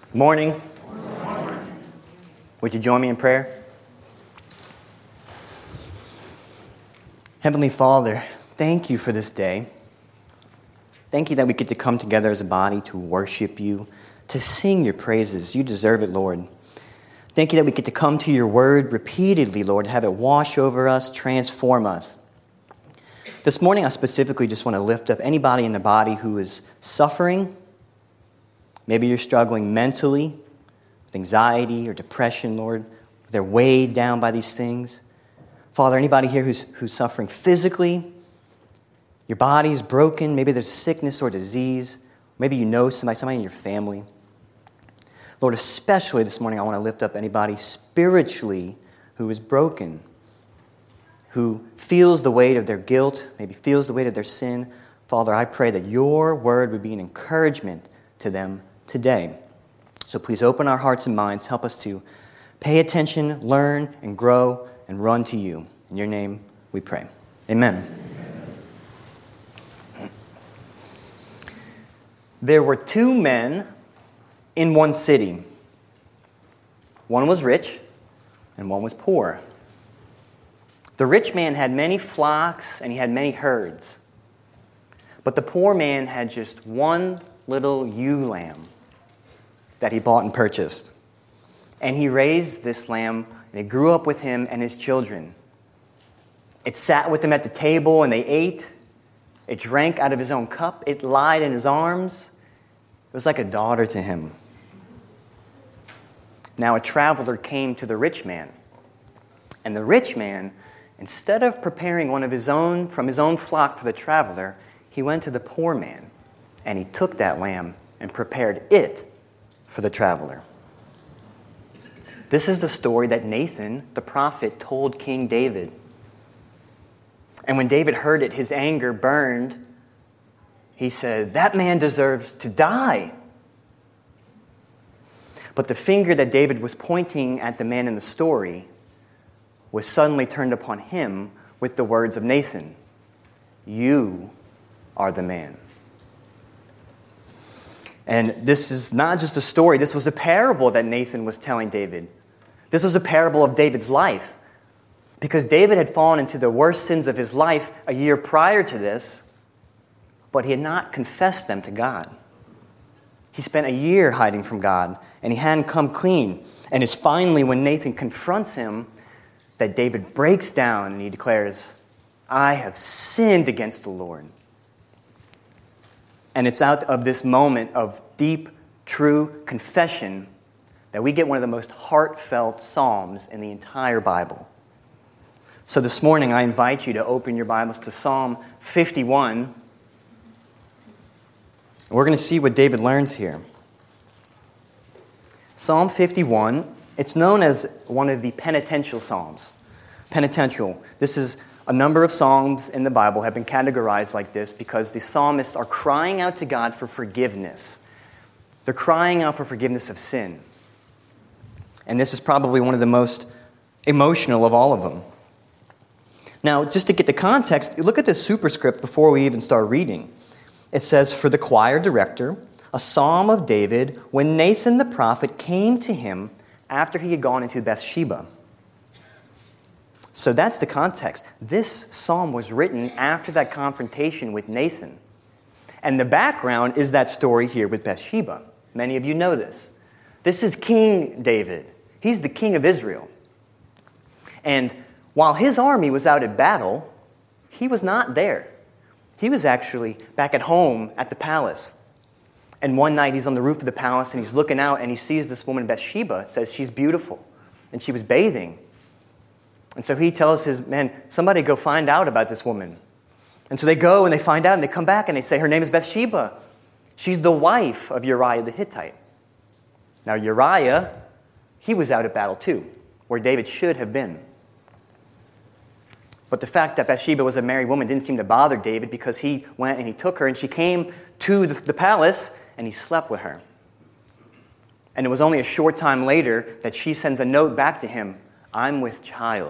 Morning. Would you join me in prayer? Heavenly Father, thank you for this day. Thank you that we get to come together as a body to worship you, to sing your praises. You deserve it, Lord. Thank you that we get to come to your word repeatedly, Lord, have it wash over us, transform us. This morning, I specifically just want to lift up anybody in the body who is suffering. Maybe you're struggling mentally with anxiety or depression, Lord. They're weighed down by these things. Father, anybody here who's suffering physically, your body's broken, maybe there's sickness or disease, maybe you know somebody in your family. Lord, especially this morning, I want to lift up anybody spiritually who is broken, who feels the weight of their guilt, maybe feels the weight of their sin. Father, I pray that your word would be an encouragement to them today. So please open our hearts and minds. Help us to pay attention, learn, and grow, and run to you. In your name we pray. Amen. There were two men in one city. One was rich and one was poor. The rich man had many flocks and he had many herds. But the poor man had just one little ewe lamb that he bought and purchased. And he raised this lamb, and it grew up with him and his children. It sat with them at the table, and they ate. It drank out of his own cup. It lied in his arms. It was like a daughter to him. Now a traveler came to the rich man. And the rich man, instead of preparing one of his own from his own flock for the traveler, he went to the poor man, and he took that lamb and prepared it for the traveler. This is the story that Nathan, the prophet, told King David. And when David heard it, his anger burned. He said, "That man deserves to die." But the finger that David was pointing at the man in the story was suddenly turned upon him with the words of Nathan, "You are the man." And this is not just a story. This was a parable that Nathan was telling David. This was a parable of David's life. Because David had fallen into the worst sins of his life a year prior to this, but he had not confessed them to God. He spent a year hiding from God, and he hadn't come clean. And it's finally when Nathan confronts him that David breaks down and he declares, "I have sinned against the Lord." And it's out of this moment of deep, true confession that we get one of the most heartfelt psalms in the entire Bible. So this morning, I invite you to open your Bibles to Psalm 51. We're going to see what David learns here. Psalm 51, it's known as one of the penitential psalms. Penitential. This is a number of psalms in the Bible have been categorized like this because the psalmists are crying out to God for forgiveness. They're crying out for forgiveness of sin. And this is probably one of the most emotional of all of them. Now, just to get the context, look at the superscript before we even start reading. It says, "For the choir director, a psalm of David, when Nathan the prophet came to him after he had gone into Bathsheba." So that's the context. This psalm was written after that confrontation with Nathan. And the background is that story here with Bathsheba. Many of you know this. This is King David. He's the king of Israel. And while his army was out at battle, he was not there. He was actually back at home at the palace. And one night he's on the roof of the palace and he's looking out and he sees this woman Bathsheba. It says she's beautiful. And she was bathing. And so he tells his men, "Somebody go find out about this woman." And so they go and they find out and they come back and they say, "Her name is Bathsheba. She's the wife of Uriah the Hittite." Now Uriah, he was out at battle too, where David should have been. But the fact that Bathsheba was a married woman didn't seem to bother David because he went and he took her and she came to the palace and he slept with her. And it was only a short time later that she sends a note back to him, "I'm with child."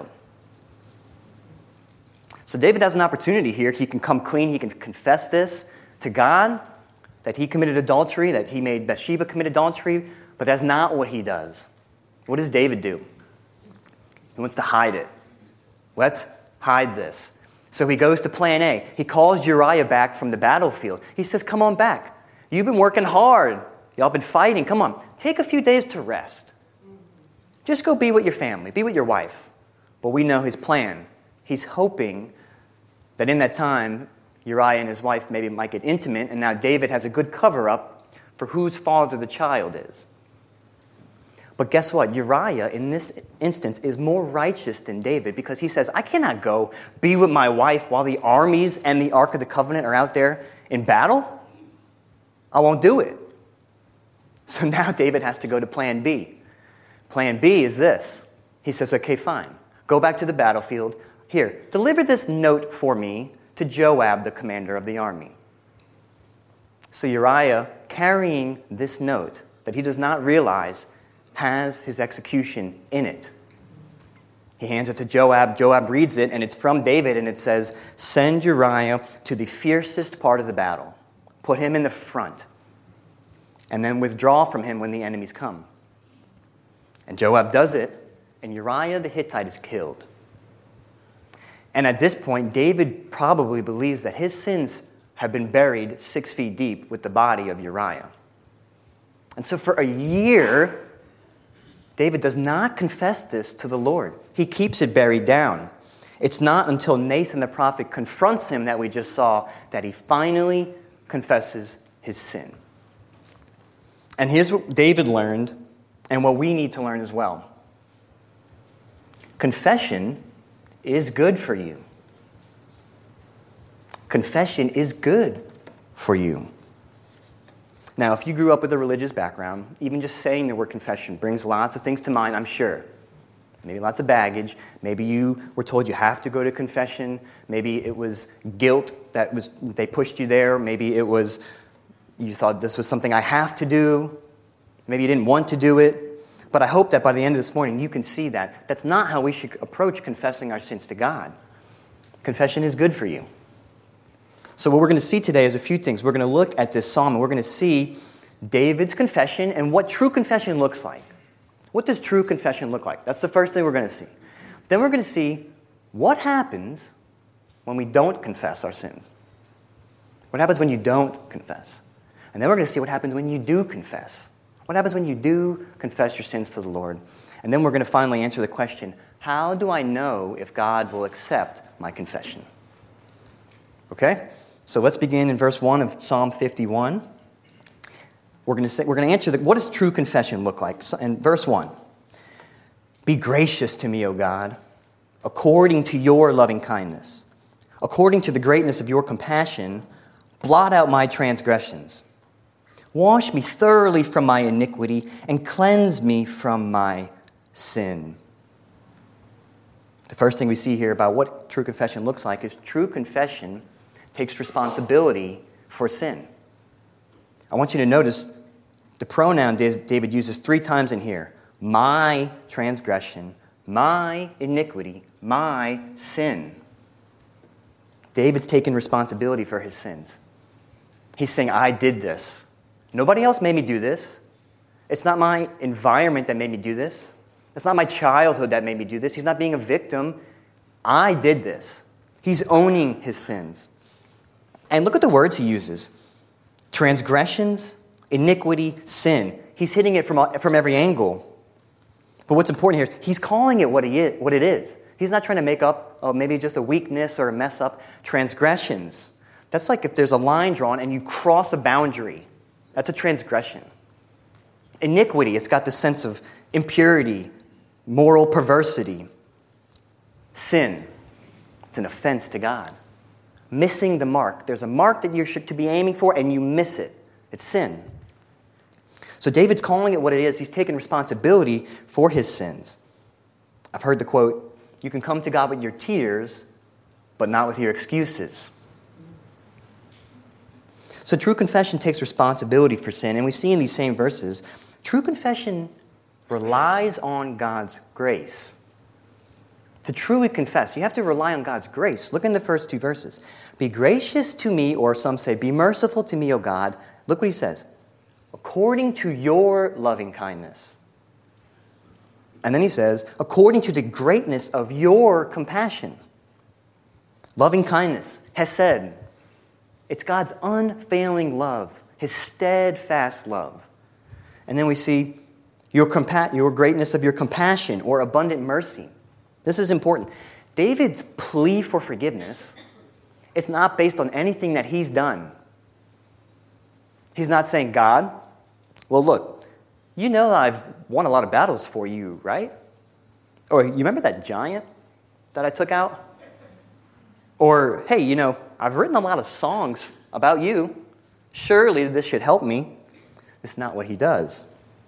So David has an opportunity here. He can come clean. He can confess this to God, that he committed adultery, that he made Bathsheba commit adultery. But that's not what he does. What does David do? He wants to hide it. Let's hide this. So he goes to plan A. He calls Uriah back from the battlefield. He says, come on back. You've been working hard. Y'all been fighting. Come on. Take a few days to rest. Just go be with your family. Be with your wife. But we know his plan. He's hoping that in that time, Uriah and his wife maybe might get intimate, and now David has a good cover-up for whose father the child is. But guess what? Uriah, in this instance, is more righteous than David because he says, I cannot go be with my wife while the armies and the Ark of the Covenant are out there in battle. I won't do it. So now David has to go to plan B. Plan B is this. He says, okay, fine. Go back to the battlefield. Here, deliver this note for me to Joab, the commander of the army. So Uriah, carrying this note that he does not realize has his execution in it. He hands it to Joab. Joab reads it, and it's from David, and it says, send Uriah to the fiercest part of the battle. Put him in the front, and then withdraw from him when the enemies come. And Joab does it, and Uriah the Hittite is killed. And at this point, David probably believes that his sins have been buried 6 feet deep with the body of Uriah. And so for a year, David does not confess this to the Lord. He keeps it buried down. It's not until Nathan the prophet confronts him that we just saw that he finally confesses his sin. And here's what David learned and what we need to learn as well. Confession is good for you. Confession is good for you. Now, if you grew up with a religious background, even just saying the word confession brings lots of things to mind, I'm sure. Maybe lots of baggage. Maybe you were told you have to go to confession. Maybe it was guilt they pushed you there. Maybe it was you thought this was something I have to do. Maybe you didn't want to do it. But I hope that by the end of this morning you can see that that's not how we should approach confessing our sins to God. Confession is good for you. So what we're going to see today is a few things. We're going to look at this psalm and we're going to see David's confession and what true confession looks like. What does true confession look like? That's the first thing we're going to see. Then we're going to see what happens when we don't confess our sins. What happens when you don't confess? And then we're going to see what happens when you do confess. What happens when you do confess your sins to the Lord? And then we're going to finally answer the question, how do I know if God will accept my confession? Okay? So let's begin in verse 1 of Psalm 51. We're going to answer what does true confession look like? So in verse 1, be gracious to me, O God, according to your loving kindness. According to the greatness of your compassion, blot out my transgressions. Wash me thoroughly from my iniquity and cleanse me from my sin. The first thing we see here about what true confession looks like is true confession takes responsibility for sin. I want you to notice the pronoun David uses 3 times in here. My transgression, my iniquity, my sin. David's taking responsibility for his sins. He's saying, I did this. Nobody else made me do this. It's not my environment that made me do this. It's not my childhood that made me do this. He's not being a victim. I did this. He's owning his sins. And look at the words he uses. Transgressions, iniquity, sin. He's hitting it from every angle. But what's important here is he's calling it what it is. He's not trying to make up maybe just a weakness or a mess up. Transgressions. That's like if there's a line drawn and you cross a boundary. That's a transgression. Iniquity, it's got this sense of impurity, moral perversity. Sin, it's an offense to God. Missing the mark. There's a mark that you're to be aiming for and you miss it. It's sin. So David's calling it what it is. He's taking responsibility for his sins. I've heard the quote, you can come to God with your tears, but not with your excuses. So true confession takes responsibility for sin, and we see in these same verses, true confession relies on God's grace. To truly confess, you have to rely on God's grace. Look in the first 2 verses. Be gracious to me, or some say, be merciful to me, O God. Look what he says. according to your loving kindness. And then he says, according to the greatness of your compassion. Loving kindness, hesed. It's God's unfailing love, his steadfast love. And then we see your greatness of your compassion or abundant mercy. This is important. David's plea for forgiveness, it's not based on anything that he's done. He's not saying, God, well, look, you know I've won a lot of battles for you, right? Or you remember that giant that I took out? Or, hey, you know, I've written a lot of songs about you. Surely this should help me. It's not what he does.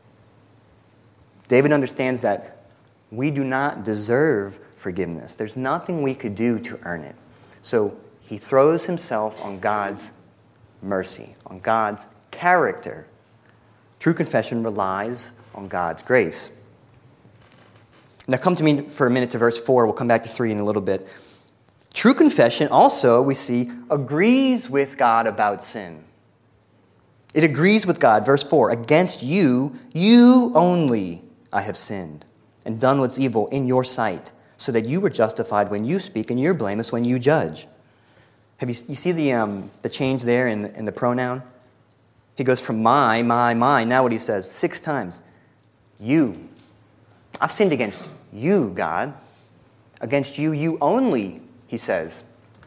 David understands that we do not deserve forgiveness. There's nothing we could do to earn it. So he throws himself on God's mercy, on God's character. True confession relies on God's grace. Now come to me for a minute to verse 4. We'll come back to 3 in a little bit. True confession also, we see, agrees with God about sin. It agrees with God. Verse 4, against you, you only I have sinned and done what's evil in your sight, so that you were justified when you speak and you're blameless when you judge. You see the change there in the pronoun? He goes from my. Now what he says 6 times. You. I've sinned against you, God. Against you, you only, he says.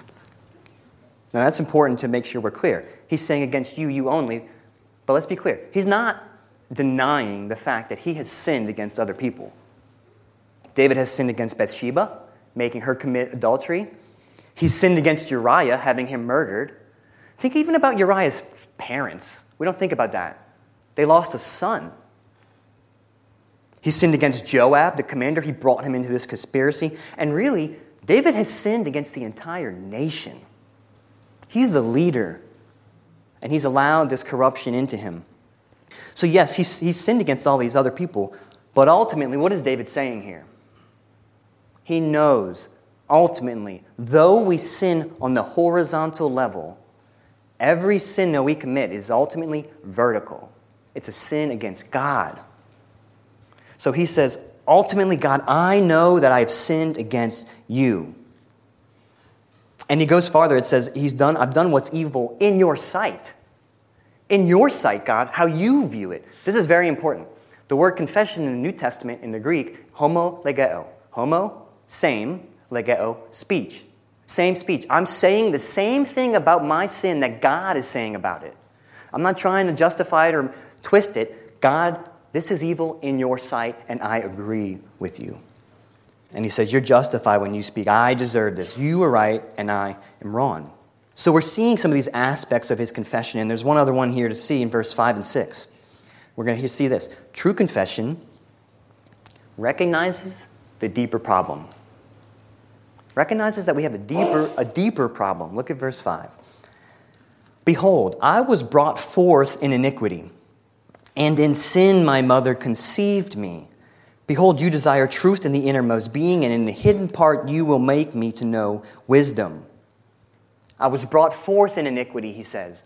Now that's important to make sure we're clear. He's saying against you, you only. But let's be clear. He's not denying the fact that he has sinned against other people. David has sinned against Bathsheba, making her commit adultery. He's sinned against Uriah, having him murdered. Think even about Uriah's parents. We don't think about that. They lost a son. He sinned against Joab, the commander. He brought him into this conspiracy. And really, David has sinned against the entire nation. He's the leader, and he's allowed this corruption into him. So yes, he's sinned against all these other people, but ultimately, what is David saying here? He knows, ultimately, though we sin on the horizontal level, every sin that we commit is ultimately vertical. It's a sin against God. So he says, ultimately, God, I know that I have sinned against you. And he goes farther. It says, I've done what's evil in your sight. In your sight, God, how you view it. This is very important. The word confession in the New Testament, in the Greek, homo legeo. Homo, same, legeo, speech. Same speech. I'm saying the same thing about my sin that God is saying about it. I'm not trying to justify it or twist it. God, this is evil in your sight, and I agree with you. And he says, you're justified when you speak. I deserve this. You are right, and I am wrong. So we're seeing some of these aspects of his confession, and there's one other one here to see in verse 5 and 6. We're going to see this. True confession recognizes the deeper problem. Recognizes that we have a deeper problem. Look at verse 5. Behold, I was brought forth in iniquity, and in sin my mother conceived me. Behold, you desire truth in the innermost being, and in the hidden part you will make me to know wisdom. I was brought forth in iniquity, he says.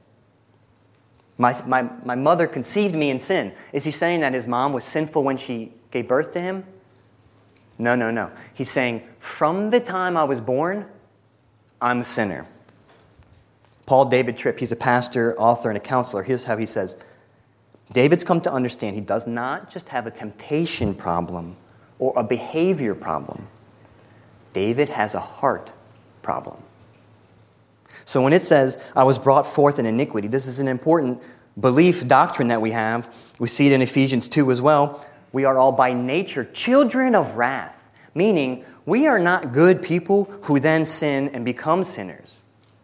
My mother conceived me in sin. Is he saying that his mom was sinful when she gave birth to him? No. He's saying, from the time I was born, I'm a sinner. Paul David Tripp, he's a pastor, author, and a counselor. Here's how he says, David's come to understand he does not just have a temptation problem or a behavior problem. David has a heart problem. So when it says, I was brought forth in iniquity, this is an important belief doctrine that we have. We see it in Ephesians 2 as well. We are all by nature children of wrath, meaning we are not good people who then sin and become sinners.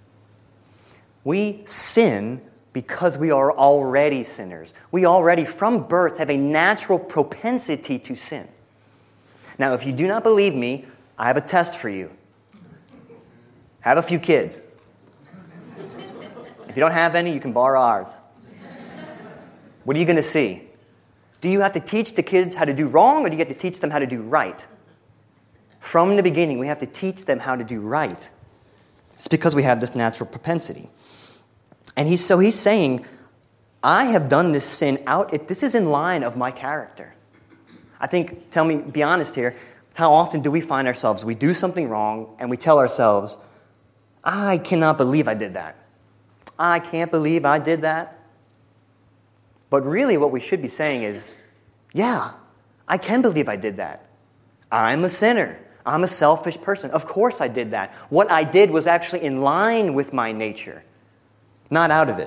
We sin because we are already sinners. We already, from birth, have a natural propensity to sin. Now, if you do not believe me, I have a test for you. Have a few kids. If you don't have any, you can borrow ours. What are you going to see? Do you have to teach the kids how to do wrong, or do you have to teach them how to do right? From the beginning, we have to teach them how to do right. It's because we have this natural propensity. And he's saying, I have done this sin out. This is in line of my character. I think, be honest here, how often do we find ourselves, we do something wrong, and we tell ourselves, I cannot believe I did that. I can't believe I did that. But really what we should be saying is, yeah, I can believe I did that. I'm a sinner. I'm a selfish person. Of course I did that. What I did was actually in line with my nature, not out of it.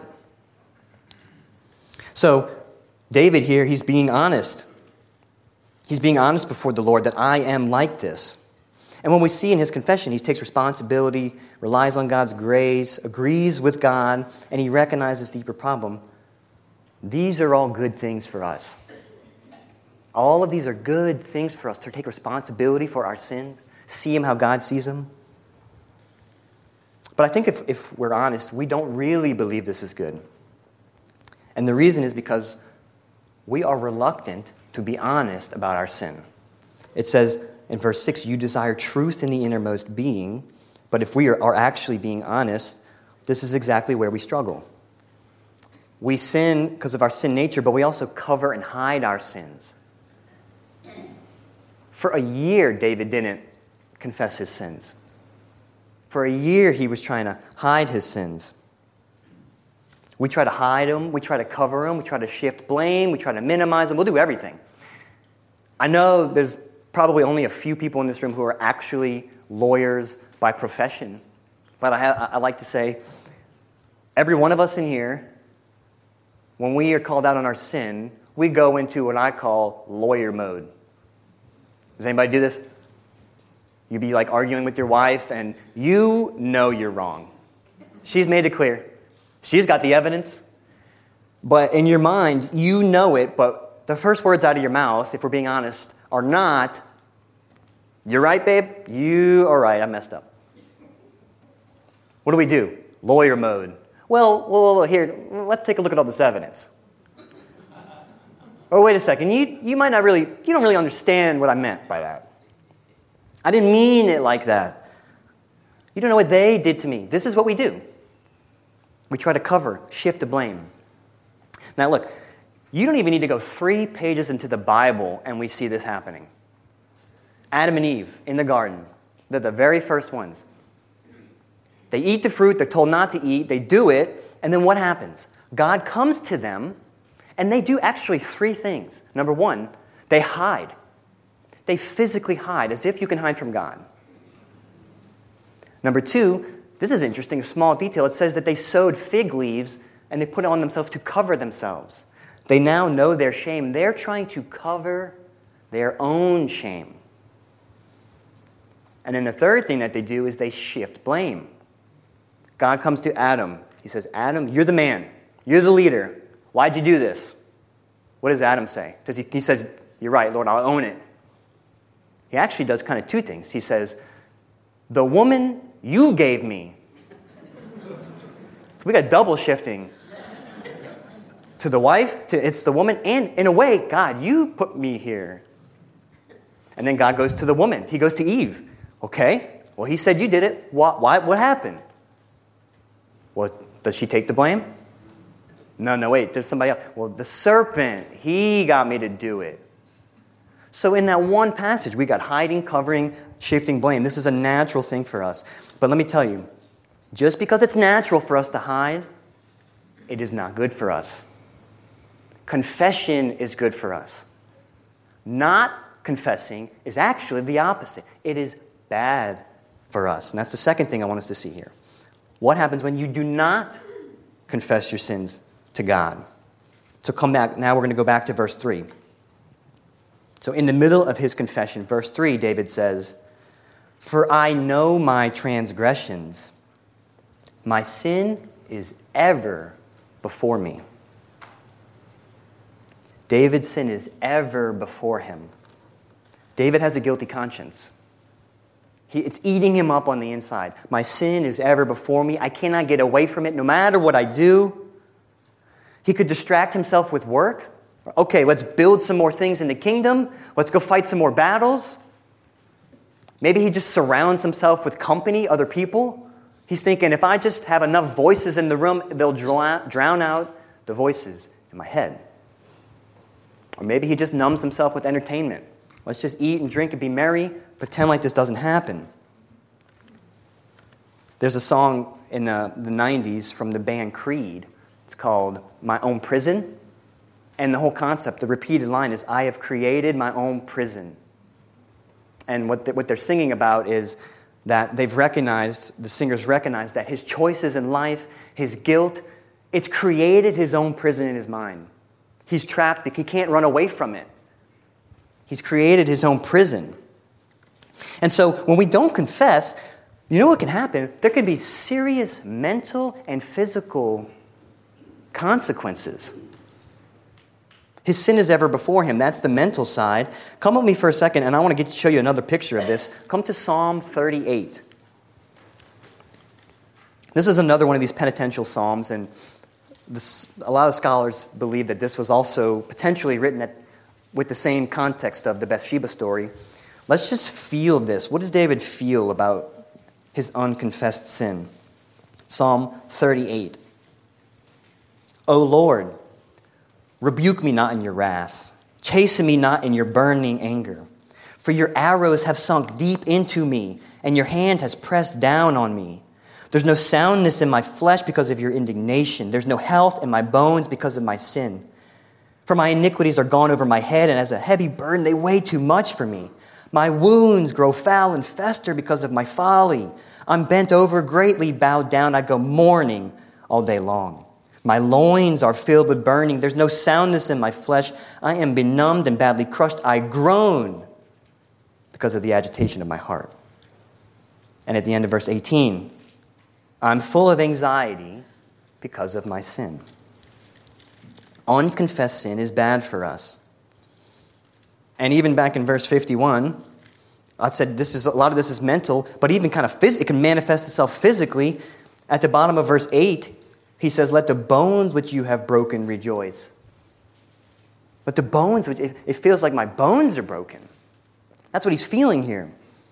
So David here, he's being honest. He's being honest before the Lord that I am like this. And when we see in his confession, he takes responsibility, relies on God's grace, agrees with God, and he recognizes the deeper problem. These are all good things for us. All of these are good things for us to take responsibility for our sins, see him how God sees them. But I think if we're honest, we don't really believe this is good. And the reason is because we are reluctant to be honest about our sin. It says in verse 6, you desire truth in the innermost being, but if we are actually being honest, this is exactly where we struggle. We sin because of our sin nature, but we also cover and hide our sins. For a year, David didn't confess his sins. For a year, he was trying to hide his sins. We try to hide them, we try to cover them, we try to shift blame, we try to minimize them, we'll do everything. I know there's probably only a few people in this room who are actually lawyers by profession, but I like to say, every one of us in here, when we are called out on our sin, we go into what I call lawyer mode. Does anybody do this? You'd be like arguing with your wife, and you know you're wrong. She's made it clear. She's got the evidence. But in your mind, you know it, but the first words out of your mouth, if we're being honest, are not, you're right, babe, you are right, I messed up. What do we do? Lawyer mode. Well, here, let's take a look at all this evidence. Oh, wait a second, you don't really understand what I meant by that. I didn't mean it like that. You don't know what they did to me. This is what we do. We try to cover, shift the blame. Now look, you don't even need to go 3 pages into the Bible and we see this happening. Adam and Eve in the garden, they're the very first ones. They eat the fruit they're told not to eat, they do it, and then what happens? God comes to them, and they do actually 3 things. Number 1, they hide. They physically hide, as if you can hide from God. Number 2, this is interesting, a small detail. It says that they sewed fig leaves and they put it on themselves to cover themselves. They now know their shame. They're trying to cover their own shame. And then the third thing that they do is they shift blame. God comes to Adam. He says, Adam, you're the man. You're the leader. Why'd you do this? What does Adam say? He says, you're right, Lord, I'll own it. He actually does kind of 2 things. He says, the woman you gave me. We got double shifting. To the wife, it's the woman, and in a way, God, you put me here. And then God goes to the woman. He goes to Eve. Okay, well, he said you did it. What happened? Well, does she take the blame? No, wait, there's somebody else. Well, the serpent, he got me to do it. So in that one passage, we got hiding, covering, shifting blame. This is a natural thing for us. But let me tell you, just because it's natural for us to hide, it is not good for us. Confession is good for us. Not confessing is actually the opposite. It is bad for us. And that's the second thing I want us to see here. What happens when you do not confess your sins to God? So come back. Now we're going to go back to verse 3. So in the middle of his confession, verse 3, David says, for I know my transgressions. My sin is ever before me. David's sin is ever before him. David has a guilty conscience. It's eating him up on the inside. My sin is ever before me. I cannot get away from it no matter what I do. He could distract himself with work. Okay, let's build some more things in the kingdom. Let's go fight some more battles. Maybe he just surrounds himself with company, other people. He's thinking, if I just have enough voices in the room, they'll drown out the voices in my head. Or maybe he just numbs himself with entertainment. Let's just eat and drink and be merry, pretend like this doesn't happen. There's a song in the 90s from the band Creed. It's called My Own Prison. And the whole concept, the repeated line is, I have created my own prison. And what they're singing about is that the singers recognize that his choices in life, his guilt, it's created his own prison in his mind. He's trapped because he can't run away from it. He's created his own prison. And so when we don't confess, you know what can happen? There can be serious mental and physical consequences. His sin is ever before him. That's the mental side. Come with me for a second, and I want to show you another picture of this. Come to Psalm 38. This is another one of these penitential psalms, and a lot of scholars believe that this was also potentially written with the same context of the Bathsheba story. Let's just feel this. What does David feel about his unconfessed sin? Psalm 38. O Lord, rebuke me not in your wrath. Chasten me not in your burning anger. For your arrows have sunk deep into me, and your hand has pressed down on me. There's no soundness in my flesh because of your indignation. There's no health in my bones because of my sin. For my iniquities are gone over my head, and as a heavy burden they weigh too much for me. My wounds grow foul and fester because of my folly. I'm bent over, greatly bowed down. I go mourning all day long. My loins are filled with burning. There's no soundness in my flesh. I am benumbed and badly crushed. I groan because of the agitation of my heart. And at the end of verse 18, I'm full of anxiety because of my sin. Unconfessed sin is bad for us. And even back in verse 51, I said a lot of this is mental, but even kind of it can manifest itself physically. At the bottom of verse 8, he says, let the bones which you have broken rejoice. Let the bones, it feels like my bones are broken. That's what he's feeling here.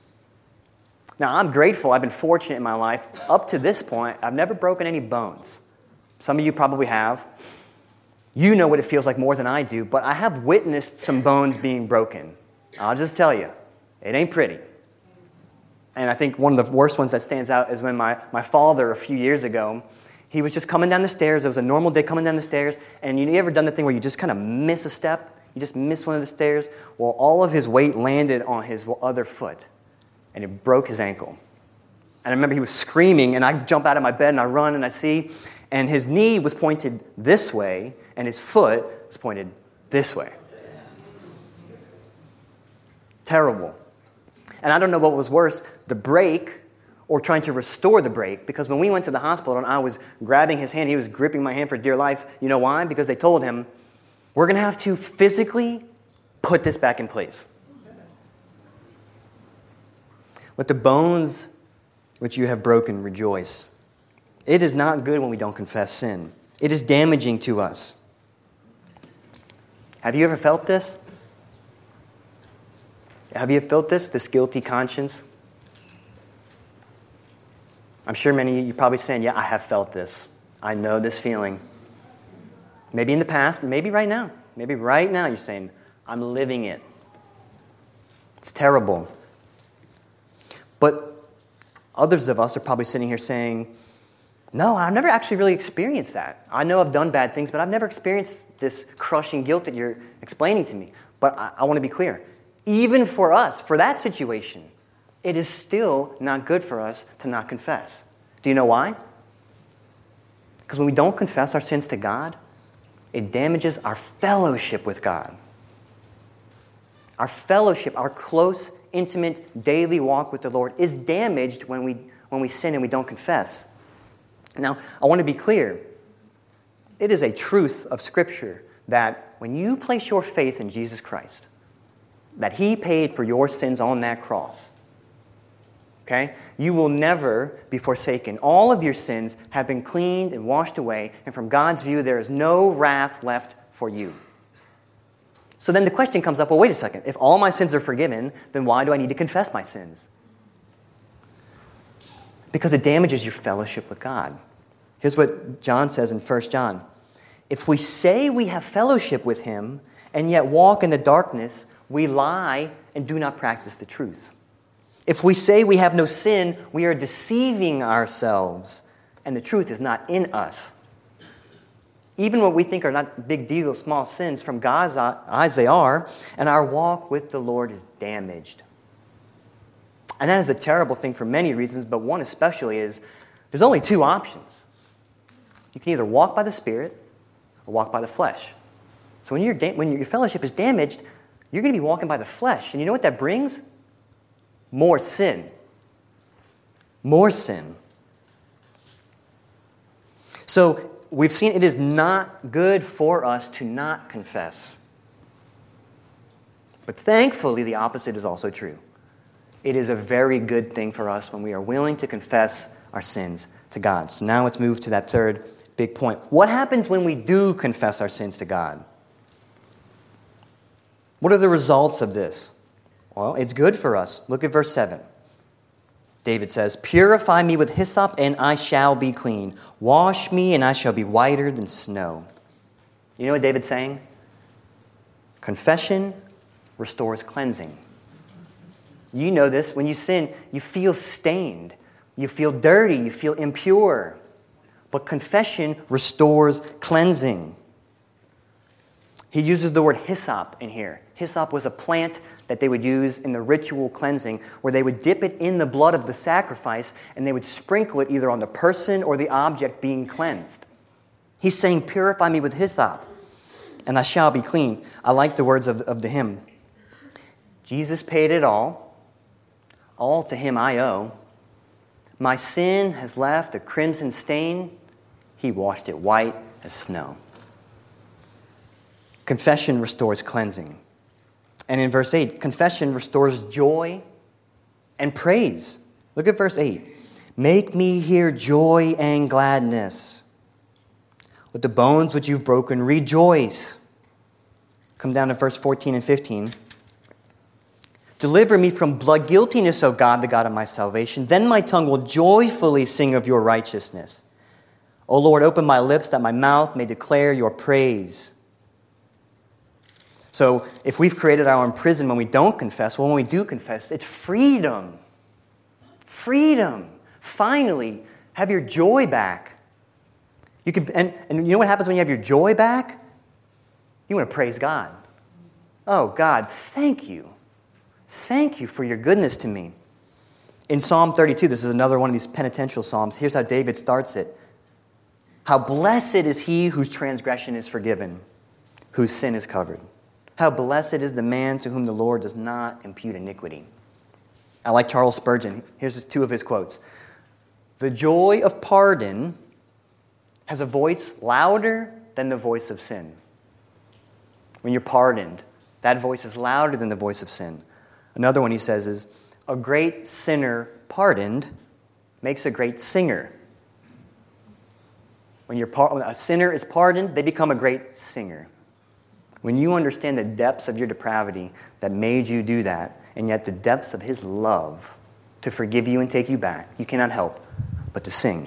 Now, I'm grateful. I've been fortunate in my life. Up to this point, I've never broken any bones. Some of you probably have. You know what it feels like more than I do, but I have witnessed some bones being broken. I'll just tell you, it ain't pretty. And I think one of the worst ones that stands out is when my father, a few years ago, he was just coming down the stairs. It was a normal day coming down the stairs, and you ever done the thing where you just kind of miss a step? You just miss one of the stairs? Well, all of his weight landed on his other foot, and it broke his ankle. And I remember he was screaming, and I jump out of my bed, and I run, and I see, and his knee was pointed this way, and his foot was pointed this way. Terrible. And I don't know what was worse, the break or trying to restore the break, because when we went to the hospital and I was grabbing his hand, he was gripping my hand for dear life. You know why? Because they told him, we're going to have to physically put this back in place. Let the bones which you have broken rejoice. It is not good when we don't confess sin. It is damaging to us. Have you ever felt this? Have you felt this guilty conscience? I'm sure many of you are probably saying, yeah, I have felt this. I know this feeling. Maybe in the past, maybe right now. Maybe right now you're saying, I'm living it. It's terrible. But others of us are probably sitting here saying, no, I've never actually really experienced that. I know I've done bad things, but I've never experienced this crushing guilt that you're explaining to me. But I want to be clear. Even for us, for that situation, it is still not good for us to not confess. Do you know why? Because when we don't confess our sins to God, it damages our fellowship with God. Our fellowship, our close, intimate, daily walk with the Lord is damaged when we sin and we don't confess. Now, I want to be clear. It is a truth of Scripture that when you place your faith in Jesus Christ, that He paid for your sins on that cross, okay? You will never be forsaken. All of your sins have been cleaned and washed away, and from God's view, there is no wrath left for you. So then the question comes up, well, wait a second. If all my sins are forgiven, then why do I need to confess my sins? Because it damages your fellowship with God. Here's what John says in 1 John. If we say we have fellowship with him and yet walk in the darkness, we lie and do not practice the truth. If we say we have no sin, we are deceiving ourselves, and the truth is not in us. Even what we think are not big deal, small sins, from God's eyes they are, and our walk with the Lord is damaged. And that is a terrible thing for many reasons, but one especially is there's only two options. You can either walk by the Spirit or walk by the flesh. So when your fellowship is damaged, you're going to be walking by the flesh. And you know what that brings? More sin. More sin. So we've seen it is not good for us to not confess. But thankfully, the opposite is also true. It is a very good thing for us when we are willing to confess our sins to God. So now let's move to that third big point. What happens when we do confess our sins to God? What are the results of this? Well, it's good for us. Look at verse 7. David says, "Purify me with hyssop, and I shall be clean. Wash me, and I shall be whiter than snow." You know what David's saying? Confession restores cleansing. You know this. When you sin, you feel stained. You feel dirty. You feel impure. But confession restores cleansing. He uses the word hyssop in here. Hyssop was a plant that they would use in the ritual cleansing, where they would dip it in the blood of the sacrifice and they would sprinkle it either on the person or the object being cleansed. He's saying, "Purify me with hyssop, and I shall be clean." I like the words of the hymn. Jesus paid it all to him I owe. My sin has left a crimson stain, he washed it white as snow. Confession restores cleansing. And in verse 8, confession restores joy and praise. Look at verse 8. "Make me hear joy and gladness. With the bones which you've broken, rejoice." Come down to verse 14 and 15. "Deliver me from blood guiltiness, O God, the God of my salvation. Then my tongue will joyfully sing of your righteousness. O Lord, open my lips that my mouth may declare your praise." So if we've created our own prison when we don't confess, well, when we do confess, it's freedom. Freedom. Finally, have your joy back. You can, and you know what happens when you have your joy back? You want to praise God. Oh, God, thank you. Thank you for your goodness to me. In Psalm 32, this is another one of these penitential psalms. Here's how David starts it. "How blessed is he whose transgression is forgiven, whose sin is covered. How blessed is the man to whom the Lord does not impute iniquity." I like Charles Spurgeon. Here's two of his quotes. "The joy of pardon has a voice louder than the voice of sin." When you're pardoned, that voice is louder than the voice of sin. Another one he says is, "A great sinner pardoned makes a great singer." When a sinner is pardoned, they become a great singer. When you understand the depths of your depravity that made you do that, and yet the depths of his love to forgive you and take you back, you cannot help but to sing.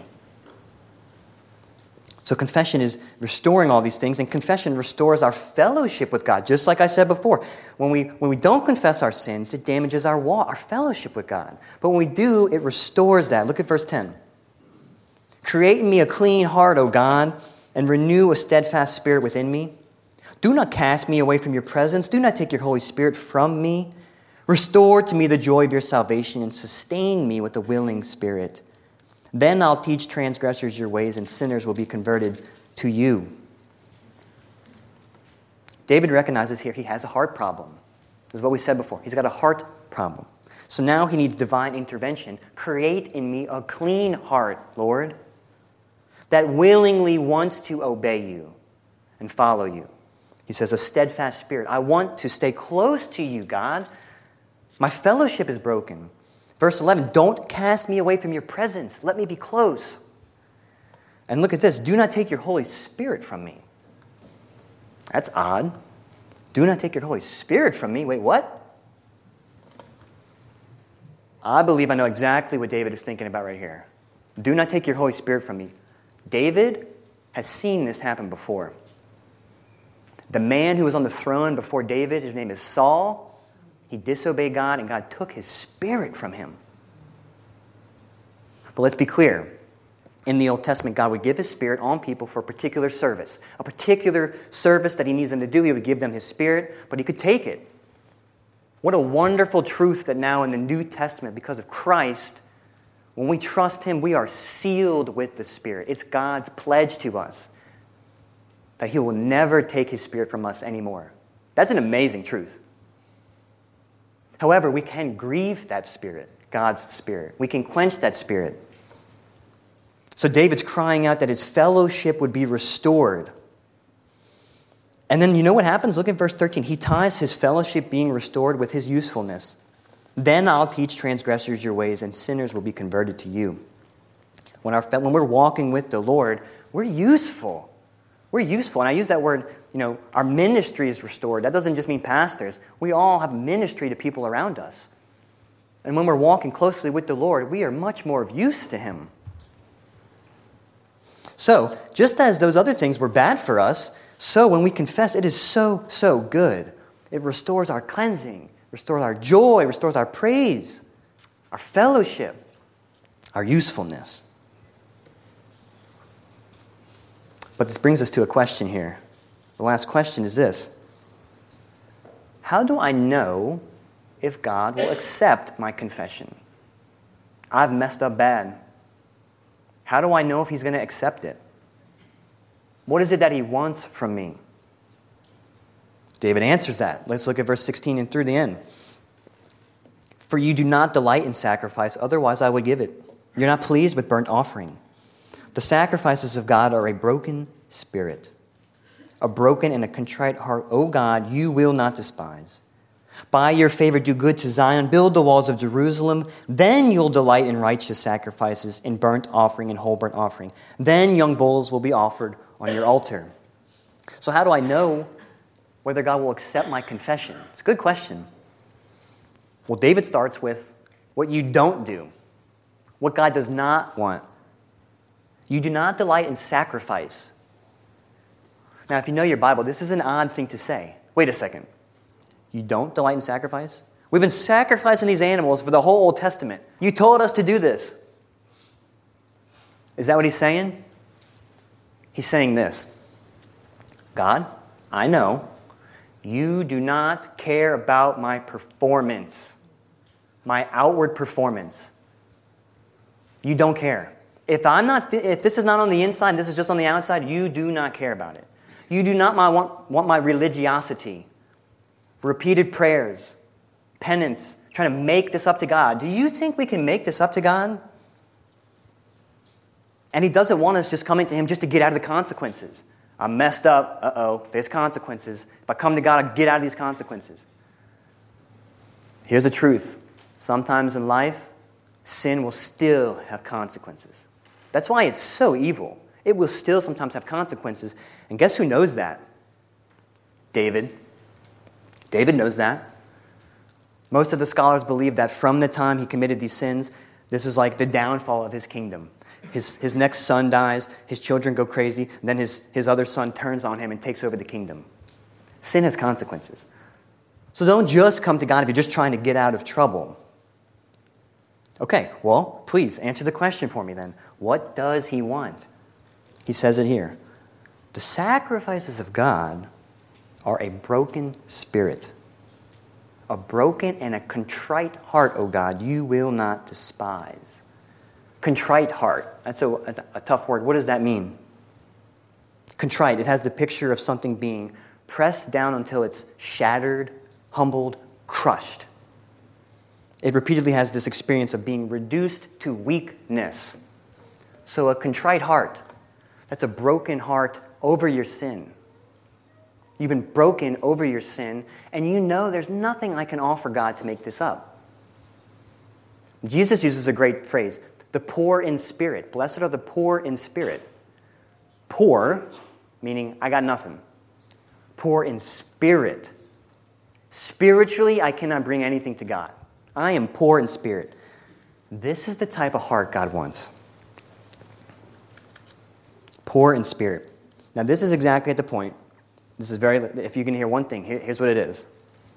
So confession is restoring all these things, and confession restores our fellowship with God. Just like I said before, when we don't confess our sins, it damages our fellowship with God. But when we do, it restores that. Look at verse 10. "Create in me a clean heart, O God, and renew a steadfast spirit within me. Do not cast me away from your presence. Do not take your Holy Spirit from me. Restore to me the joy of your salvation and sustain me with a willing spirit. Then I'll teach transgressors your ways, and sinners will be converted to you." David recognizes here he has a heart problem. This is what we said before. He's got a heart problem. So now he needs divine intervention. "Create in me a clean heart, Lord, that willingly wants to obey you and follow you." He says, "A steadfast spirit." I want to stay close to you, God. My fellowship is broken. Verse 11, "Don't cast me away from your presence. Let me be close." And look at this. "Do not take your Holy Spirit from me." That's odd. "Do not take your Holy Spirit from me." Wait, what? I believe I know exactly what David is thinking about right here. Do not take your Holy Spirit from me. David has seen this happen before. The man who was on the throne before David, his name is Saul. He disobeyed God, and God took his spirit from him. But let's be clear. In the Old Testament, God would give his spirit on people for a particular service that he needs them to do. He would give them his spirit, but he could take it. What a wonderful truth that now in the New Testament, because of Christ, when we trust him, we are sealed with the Spirit. It's God's pledge to us that he will never take his Spirit from us anymore. That's an amazing truth. However, we can grieve that Spirit, God's Spirit. We can quench that Spirit. So David's crying out that his fellowship would be restored. And then you know what happens? Look at verse 13. He ties his fellowship being restored with his usefulness. Then I'll teach transgressors your ways, and sinners will be converted to you. When we're walking with the Lord, we're useful. We're useful. And I use that word, our ministry is restored. That doesn't just mean pastors. We all have ministry to people around us. And when we're walking closely with the Lord, we are much more of use to him. So, just as those other things were bad for us, so when we confess, it is so, so good. It restores our cleansing, restores our joy, restores our praise, our fellowship, our usefulness. But this brings us to a question here. The last question is this. How do I know if God will accept my confession? I've messed up bad. How do I know if he's going to accept it? What is it that he wants from me? David answers that. Let's look at verse 16 and through the end. For you do not delight in sacrifice, otherwise I would give it. You're not pleased with burnt offering. The sacrifices of God are a broken spirit, a broken and a contrite heart. O God, you will not despise. By your favor do good to Zion, build the walls of Jerusalem. Then you'll delight in righteous sacrifices, in burnt offering and whole burnt offering. Then young bulls will be offered on your altar. So how do I know whether God will accept my confession? It's a good question. Well, David starts with what you don't do, what God does not want. You do not delight in sacrifice. Now, if you know your Bible, this is an odd thing to say. Wait a second. You don't delight in sacrifice? We've been sacrificing these animals for the whole Old Testament. You told us to do this. Is that what he's saying? He's saying this. God, I know you do not care about my performance, my outward performance. You don't care. If this is not on the inside, this is just on the outside, you do not care about it. You do not want my religiosity, repeated prayers, penance, trying to make this up to God. Do you think we can make this up to God? And he doesn't want us just coming to him just to get out of the consequences. I'm messed up. Uh-oh, there's consequences. If I come to God, I get out of these consequences. Here's the truth. Sometimes in life, sin will still have consequences. That's why it's so evil. It will still sometimes have consequences. And guess who knows that? David. David knows that. Most of the scholars believe that from the time he committed these sins, this is like the downfall of his kingdom. His next son dies, his children go crazy, and then his other son turns on him and takes over the kingdom. Sin has consequences. So don't just come to God if you're just trying to get out of trouble. Okay, well, please answer the question for me then. What does he want? He says it here. The sacrifices of God are a broken spirit. A broken and a contrite heart, O God, you will not despise. Contrite heart. That's a tough word. What does that mean? Contrite. It has the picture of something being pressed down until it's shattered, humbled, crushed. It repeatedly has this experience of being reduced to weakness. So a contrite heart, that's a broken heart over your sin. You've been broken over your sin, and you know there's nothing I can offer God to make this up. Jesus uses a great phrase, the poor in spirit. Blessed are the poor in spirit. Poor, meaning I got nothing. Poor in spirit. Spiritually, I cannot bring anything to God. I am poor in spirit. This is the type of heart God wants. Poor in spirit. Now, this is exactly at the point This is if you can hear one thing, here's what it is.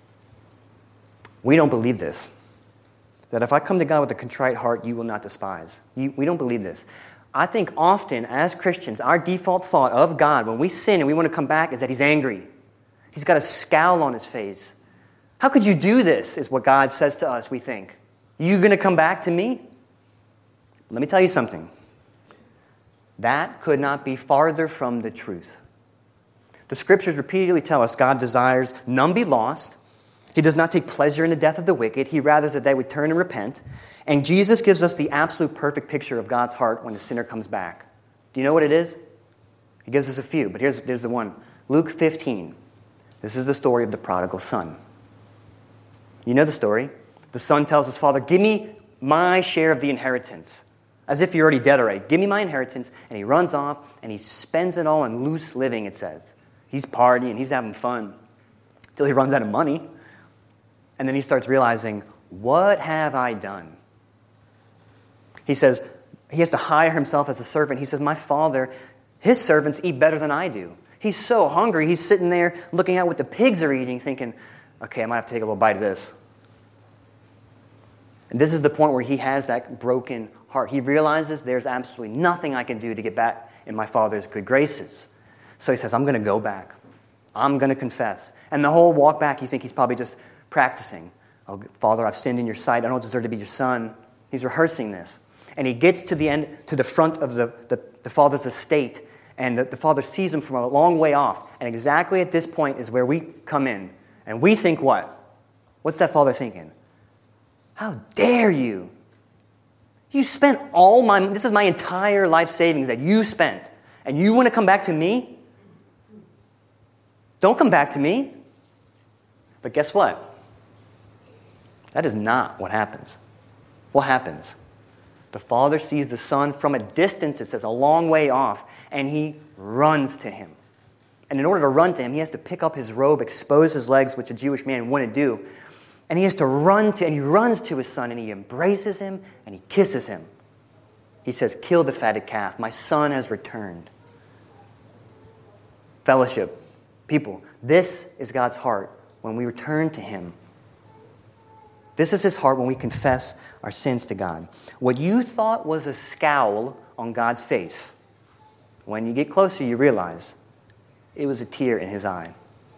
We don't believe this. That if I come to God with a contrite heart, you will not despise. We don't believe this. I think often, as Christians, our default thought of God when we sin and we want to come back is that He's angry. He's got a scowl on His face. How could you do this, is what God says to us, we think. You going to come back to me? Let me tell you something. That could not be farther from the truth. The Scriptures repeatedly tell us God desires none be lost. He does not take pleasure in the death of the wicked. He rather that they would turn and repent. And Jesus gives us the absolute perfect picture of God's heart when the sinner comes back. Do you know what it is? He gives us a few, but here's the one. Luke 15. This is the story of the prodigal son. You know the story. The son tells his father, give me my share of the inheritance. As if you're already dead already. Give me my inheritance. And he runs off and he spends it all on loose living, it says. He's partying, he's having fun. Until he runs out of money. And then he starts realizing, what have I done? He says, he has to hire himself as a servant. He says, my father, his servants eat better than I do. He's so hungry, he's sitting there looking at what the pigs are eating, thinking, okay, I might have to take a little bite of this. And this is the point where he has that broken heart. He realizes there's absolutely nothing I can do to get back in my father's good graces. So he says, I'm going to go back. I'm going to confess. And the whole walk back, you think he's probably just practicing. Oh, Father, I've sinned in your sight. I don't deserve to be your son. He's rehearsing this. And he gets to the end, to the front of the father's estate, and the father sees him from a long way off. And exactly at this point is where we come in. And we think what? What's that father thinking? How dare you? You spent this is my entire life savings that you spent. And you want to come back to me? Don't come back to me. But guess what? That is not what happens. What happens? The father sees the son from a distance, it says, a long way off, and he runs to him. And in order to run to him, he has to pick up his robe, expose his legs, which a Jewish man wouldn't do. And he has to and he runs to his son, and he embraces him, and he kisses him. He says, kill the fatted calf. My son has returned. Fellowship. People, this is God's heart when we return to Him. This is His heart when we confess our sins to God. What you thought was a scowl on God's face, when you get closer, you realize it was a tear in His eye.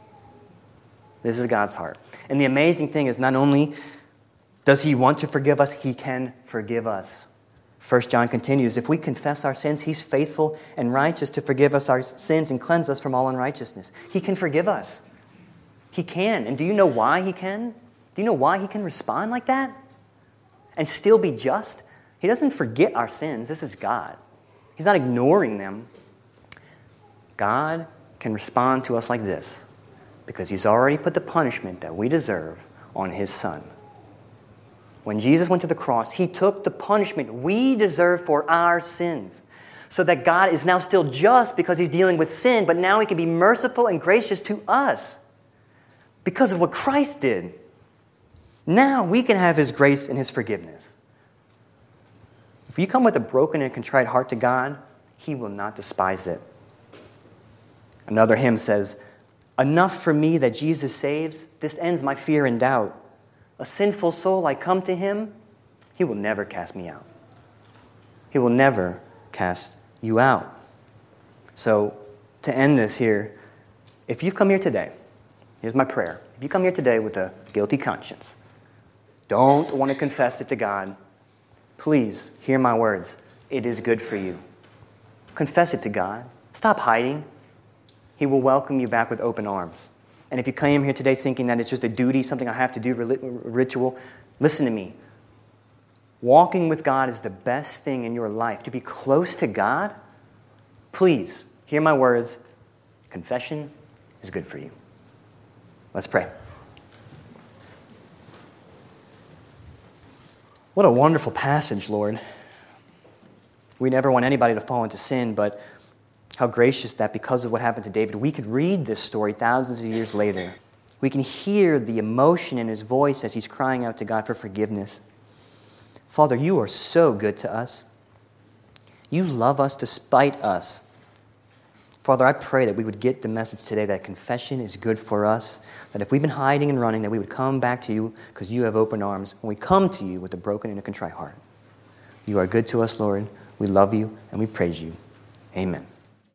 This is God's heart. And the amazing thing is, not only does He want to forgive us, He can forgive us. 1 John continues, if we confess our sins, He's faithful and righteous to forgive us our sins and cleanse us from all unrighteousness. He can forgive us. He can. And do you know why He can? Do you know why He can respond like that and still be just? He doesn't forget our sins. This is God. He's not ignoring them. God can respond to us like this because He's already put the punishment that we deserve on His Son. When Jesus went to the cross, He took the punishment we deserve for our sins, so that God is now still just because He's dealing with sin, but now He can be merciful and gracious to us because of what Christ did. Now we can have His grace and His forgiveness. If you come with a broken and contrite heart to God, He will not despise it. Another hymn says, enough for me that Jesus saves, this ends my fear and doubt. A sinful soul, I come to Him, He will never cast me out. He will never cast you out. So, to end this here, if you come here today, here's my prayer. If you come here today with a guilty conscience, don't want to confess it to God, please hear my words. It is good for you. Confess it to God. Stop hiding. He will welcome you back with open arms. And if you came here today thinking that it's just a duty, something I have to do, ritual, listen to me. Walking with God is the best thing in your life. To be close to God, please hear my words. Confession is good for you. Let's pray. What a wonderful passage, Lord. We never want anybody to fall into sin, but how gracious that because of what happened to David, we could read this story thousands of years later. We can hear the emotion in his voice as he's crying out to God for forgiveness. Father, you are so good to us. You love us despite us. Father, I pray that we would get the message today that confession is good for us, that if we've been hiding and running, that we would come back to you because you have open arms when we come to you with a broken and a contrite heart. You are good to us, Lord. We love you and we praise you. Amen.